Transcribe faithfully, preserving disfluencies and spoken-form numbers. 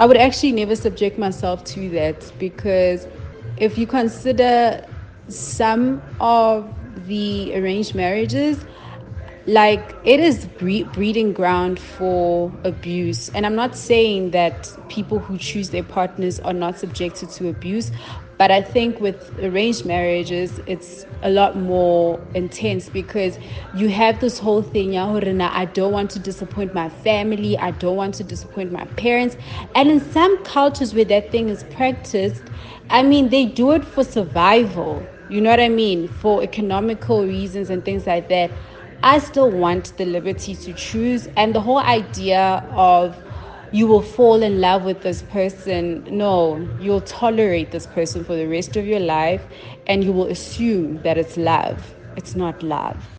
I would actually never subject myself to that, because if you consider some of the arranged marriages, like, it is bre- breeding ground for abuse. And I'm not saying that people who choose their partners are not subjected to abuse, but I think with arranged marriages it's a lot more intense, because you have this whole thing, ya hore na, I don't want to disappoint my family, I don't want to disappoint my parents. And in some cultures where that thing is practiced, I mean, they do it for survival, you know what I mean, for economical reasons and things like that. I still want the liberty to choose. And the whole idea of you will fall in love with this person, no, you'll tolerate this person for the rest of your life, and you will assume that it's love. It's not love.